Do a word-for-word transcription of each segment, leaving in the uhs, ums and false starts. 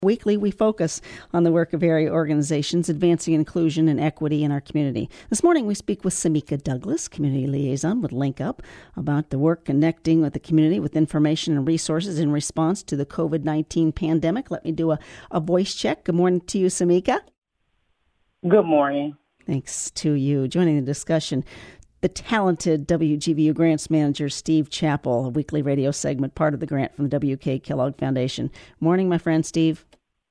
Weekly, we focus on the work of area organizations advancing inclusion and equity in our community. This morning, we speak with Samika Douglas, Community Liaison with Link Up, about the work connecting with the community with information and resources in response to the covid nineteen pandemic. Let me do a, a voice check. Good morning to you, Samika. Good morning. Thanks to you. Joining the discussion, the talented W G V U Grants Manager, Steve Chappell, a weekly radio segment, part of the grant from the W K Kellogg Foundation. Morning, my friend Steve.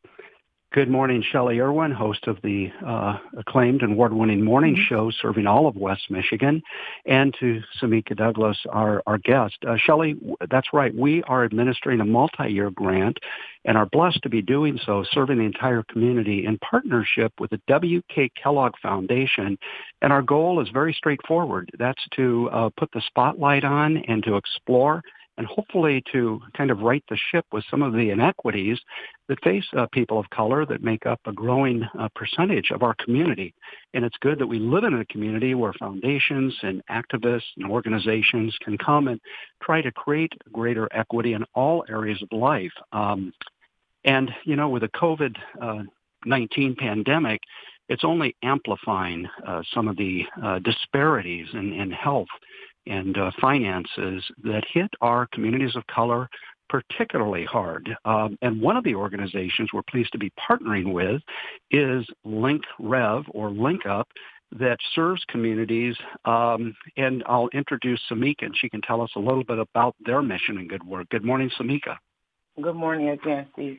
Good morning, Shelley Irwin, host of the uh, acclaimed and award-winning morning mm-hmm. show serving all of West Michigan, and to Samika Douglas, our, our guest. Uh, Shelley, that's right. We are administering a multi-year grant and are blessed to be doing so, serving the entire community in partnership with the W K Kellogg Foundation. And our goal is very straightforward. That's to uh, put the spotlight on and to explore and hopefully to kind of right the ship with some of the inequities that face uh, people of color that make up a growing uh, percentage of our community. And it's good that we live in a community where foundations and activists and organizations can come and try to create greater equity in all areas of life. Um, and, you know, with the covid nineteen pandemic, it's only amplifying uh, some of the uh, disparities in, in health and uh, finances that hit our communities of color particularly hard. Um, and one of the organizations we're pleased to be partnering with is Link Rev, or Link Up, that serves communities. Um, and I'll introduce Samika, and she can tell us a little bit about their mission and good work. Good morning, Samika. Good morning again, Steve.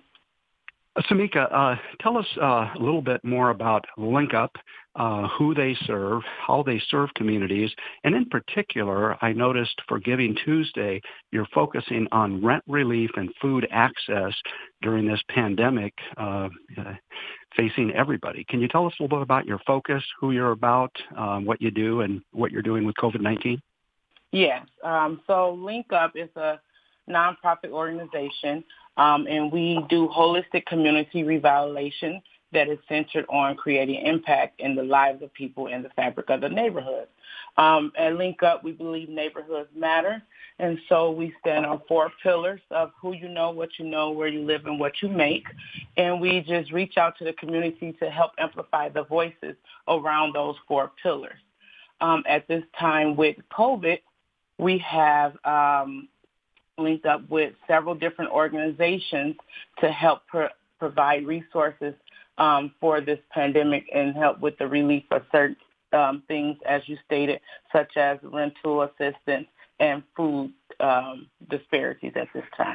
Uh, Samika, uh, tell us uh, a little bit more about Link Up, uh, who they serve, how they serve communities, and in particular, I noticed for Giving Tuesday, you're focusing on rent relief and food access during this pandemic uh, uh, facing everybody. Can you tell us a little bit about your focus, who you're about, um, what you do, and what you're doing with covid nineteen? Yes. Um, so Link Up is a nonprofit organization, um, and we do holistic community revitalization that is centered on creating impact in the lives of people in the fabric of the neighborhood. Um, at Link Up, we believe neighborhoods matter, and so we stand on four pillars of who you know, what you know, where you live, and what you make, and we just reach out to the community to help amplify the voices around those four pillars. Um, at this time with COVID, we have um, linked up with several different organizations to help pro- provide resources um, for this pandemic and help with the relief of certain um, things, as you stated, such as rental assistance and food um, disparities at this time.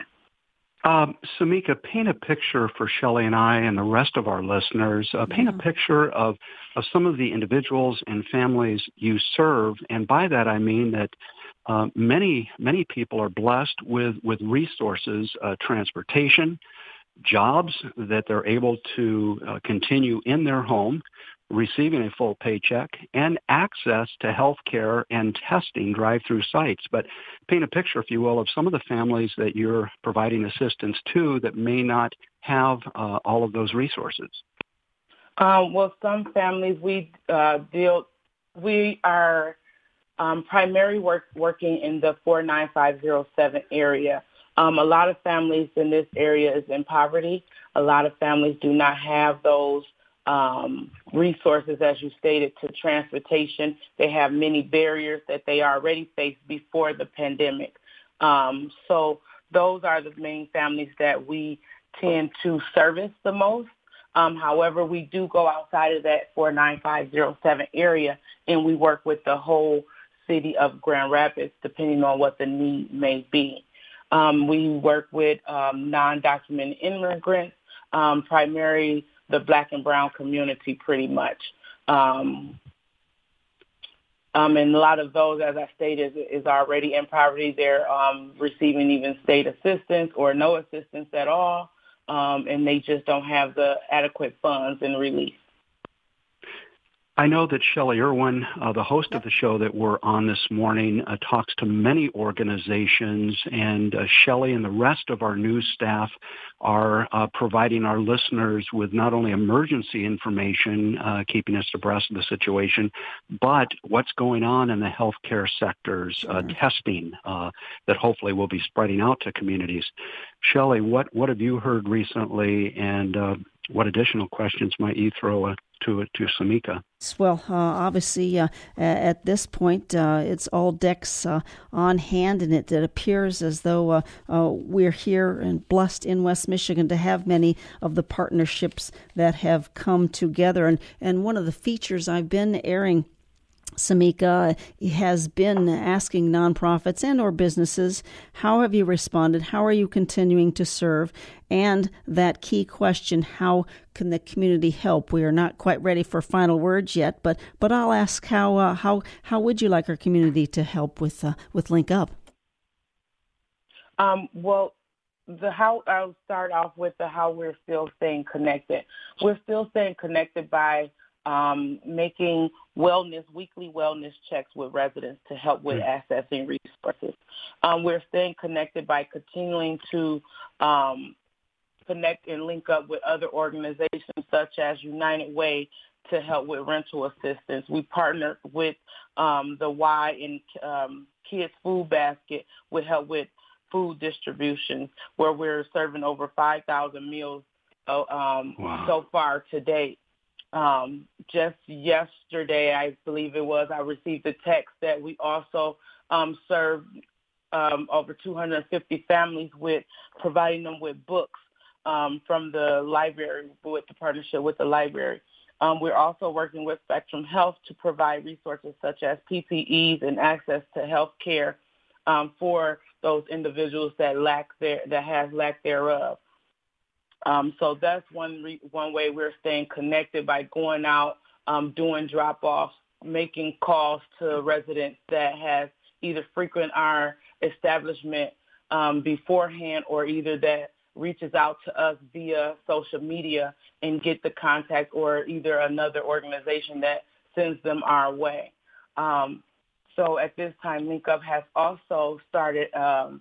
Um, Samika, paint a picture for Shelley and I and the rest of our listeners. Uh, paint mm-hmm. a picture of, of some of the individuals and families you serve, and by that I mean that Uh, many, many people are blessed with, with resources, uh, transportation, jobs that they're able to uh, continue in their home, receiving a full paycheck, and access to health care and testing drive-through sites. But paint a picture, if you will, of some of the families that you're providing assistance to that may not have uh, all of those resources. Uh, well, some families we uh, deal, we are Um, primary work working in the four nine five zero seven area. Um, a lot of families in this area is in poverty. A lot of families do not have those um, resources, as you stated, to transportation. They have many barriers that they already faced before the pandemic. Um, so those are the main families that we tend to service the most. Um, however, we do go outside of that four nine five zero seven area, and we work with the whole city of Grand Rapids, depending on what the need may be. Um, we work with um, non-documented immigrants, um, primarily the Black and Brown community, pretty much. Um, um, and a lot of those, as I stated, is, is already in poverty. They're um, receiving even state assistance or no assistance at all, um, and they just don't have the adequate funds and relief. I know that Shelley Irwin, uh, the host of the show that we're on this morning, uh, talks to many organizations, and uh, Shelley and the rest of our news staff are uh, providing our listeners with not only emergency information, uh, keeping us abreast of the situation, but what's going on in the healthcare sectors, uh, mm-hmm. testing uh, that hopefully will be spreading out to communities. Shelley, what, what have you heard recently, and uh, what additional questions might you throw uh, to to Samika? Well, uh, obviously, uh, at this point, uh, it's all decks uh, on hand, and it, it appears as though uh, uh, we're here and blessed in West Michigan to have many of the partnerships that have come together. And, and one of the features I've been airing, Samika, has been asking nonprofits and or businesses, how have you responded? How are you continuing to serve? And that key question, how can the community help? We are not quite ready for final words yet, but but I'll ask how uh, how how would you like our community to help with uh, with Link Up? Um, well, the how I'll start off with the how we're still staying connected. We're still staying connected by Um, making wellness, weekly wellness checks with residents to help with mm-hmm. accessing resources. Um, we're staying connected by continuing to um, connect and link up with other organizations such as United Way to help with rental assistance. We partnered with um, the Y and um, Kids Food Basket with help with food distribution, where we're serving over five thousand meals uh, um, wow. so far to date. Um, just yesterday, I believe it was, I received a text that we also um, served um, over two hundred fifty families with providing them with books um, from the library, with the partnership with the library. Um, we're also working with Spectrum Health to provide resources such as P P Es and access to health care um, for those individuals that lack their, that have lack thereof. Um, so that's one re- one way we're staying connected, by going out, um, doing drop-offs, making calls to residents that have either frequent our establishment um, beforehand, or either that reaches out to us via social media and get the contact, or either another organization that sends them our way. Um, so at this time, Link Up has also started um,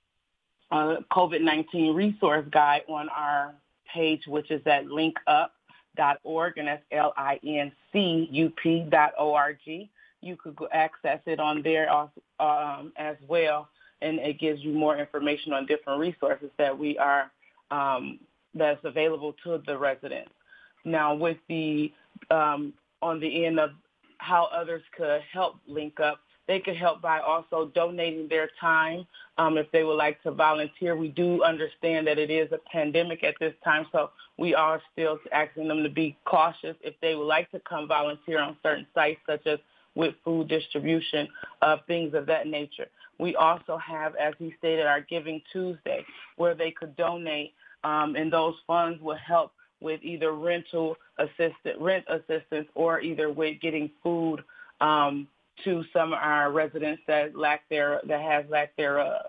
a COVID nineteen resource guide on our page, which is at link up dot org, and that's L I N C U P dot O R G. You could go access it on there um, as well, and it gives you more information on different resources that we are um, that's available to the residents. Now, with the um, on the end of how others could help Link Up, they could help by also donating their time um, if they would like to volunteer. We do understand that it is a pandemic at this time, so we are still asking them to be cautious if they would like to come volunteer on certain sites, such as with food distribution, uh, things of that nature. We also have, as he stated, our Giving Tuesday, where they could donate, um, and those funds will help with either rental assistance, rent assistance, or either with getting food um, to some of our residents that lack their that have lack thereof.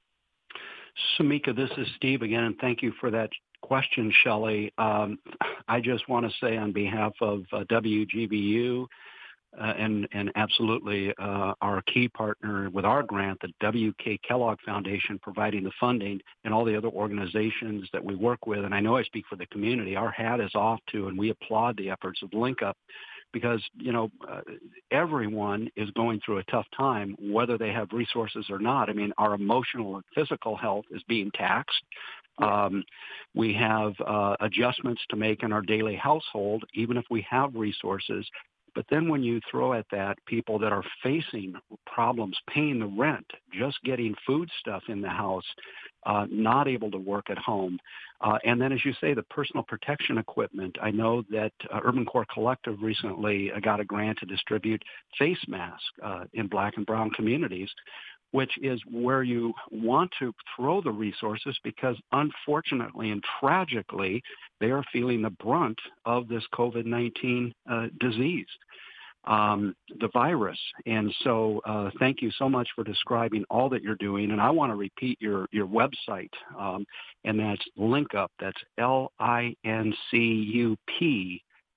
Samika, this is Steve again, and thank you for that question, Shelley. Um, I just want to say on behalf of uh, W G B U uh, and and absolutely uh, our key partner with our grant, the W K Kellogg Foundation, providing the funding, and all the other organizations that we work with, and I know I speak for the community, our hat is off to, and we applaud the efforts of Link Up. Because, you know, uh, everyone is going through a tough time, whether they have resources or not. I mean, our emotional and physical health is being taxed. Um, we have uh, adjustments to make in our daily household, even if we have resources. But then when you throw at that people that are facing problems paying the rent, just getting food stuff in the house, uh, not able to work at home, uh, and then, as you say, the personal protection equipment. I know that uh, Urban Core Collective recently uh, got a grant to distribute face masks uh, in Black and Brown communities, which is where you want to throw the resources, because unfortunately and tragically, they are feeling the brunt of this COVID nineteen uh, disease, um, the virus. And so uh, thank you so much for describing all that you're doing. And I want to repeat your, your website, um, and that's Link Up. That's L I N C U P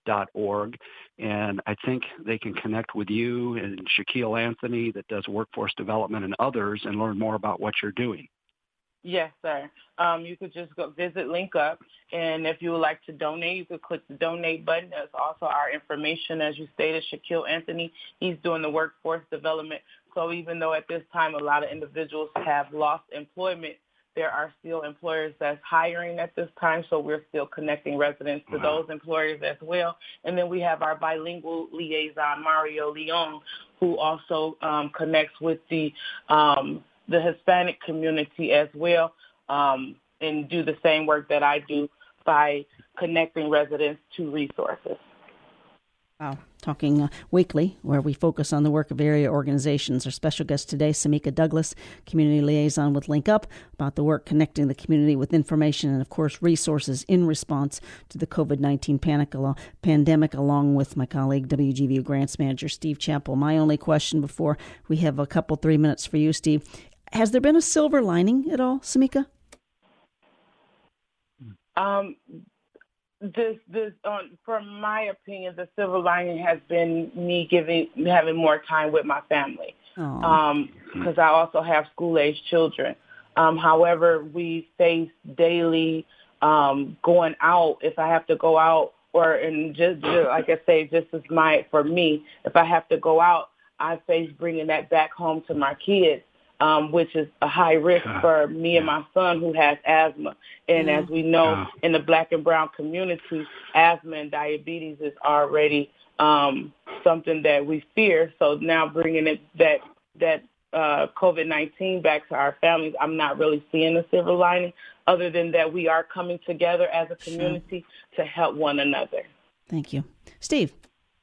dot org. And I think they can connect with you and Shaquille Anthony that does workforce development and others and learn more about what you're doing. Yes, sir. Um, you could just go visit LinkUp, and if you would like to donate, you could click the donate button. There's also our information, as you stated, Shaquille Anthony. He's doing the workforce development. So even though at this time a lot of individuals have lost employment, there are still employers that's hiring at this time, so we're still connecting residents to wow. those employers as well. And then we have our bilingual liaison, Mario Leon, who also um, connects with the um, the Hispanic community as well, um, and do the same work that I do by connecting residents to resources. Wow. Talking uh, weekly, where we focus on the work of area organizations. Our special guest today, Samika Douglas, Community Liaison with LinkUp, about the work connecting the community with information and, of course, resources in response to the covid nineteen panic al- pandemic, along with my colleague, W G V U Grants Manager Steve Chappell. My only question before we have a couple, three minutes for you, Steve. Has there been a silver lining at all, Samika? Um. This, this, um, from my opinion, the silver lining has been me giving, having more time with my family, because um, I also have school-age children. Um, however, we face daily um, going out. If I have to go out, or and just, just like I say, just as my for me, if I have to go out, I face bringing that back home to my kids. Um, which is a high risk for me and my son who has asthma. And as we know, in the Black and brown community, asthma and diabetes is already um, something that we fear. So now bringing it that that uh, covid nineteen back to our families, I'm not really seeing a silver lining, other than that we are coming together as a community sure. to help one another. Thank you. Steve.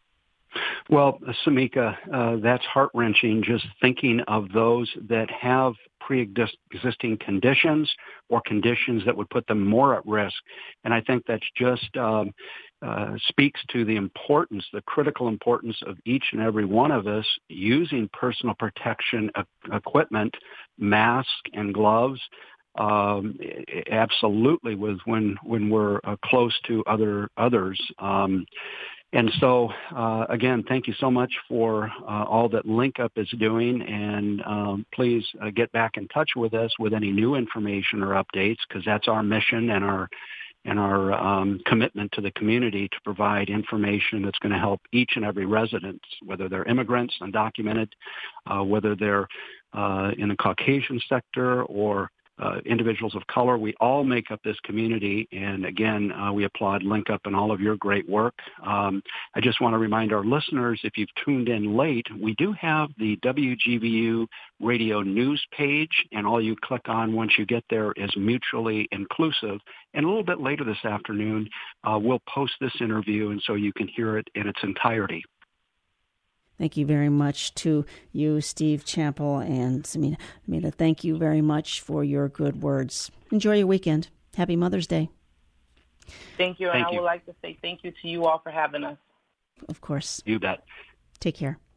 Well, Samika, uh, that's heart-wrenching, just thinking of those that have pre-existing conditions or conditions that would put them more at risk. And I think that's just um, uh, speaks to the importance, the critical importance of each and every one of us using personal protection e- equipment, masks and gloves, Um, absolutely with when, when we're uh, close to other others. Um, And so, uh, again, thank you so much for uh, all that LinkUp is doing. And um, please uh, get back in touch with us with any new information or updates, because that's our mission and our and our um, commitment to the community to provide information that's going to help each and every resident, whether they're immigrants, undocumented, uh, whether they're uh, in the Caucasian sector or Uh, individuals of color. We all make up this community. And again, uh, we applaud LinkUp and all of your great work. Um, I just want to remind our listeners, if you've tuned in late, we do have the W G V U radio news page, and all you click on once you get there is mutually inclusive. And a little bit later this afternoon, uh, we'll post this interview, and so you can hear it in its entirety. Thank you very much to you, Steve Chappell, and Samina. Samina, thank you very much for your good words. Enjoy your weekend. Happy Mother's Day. Thank you, and thank I you. would like to say thank you to you all for having us. Of course. You bet. Take care.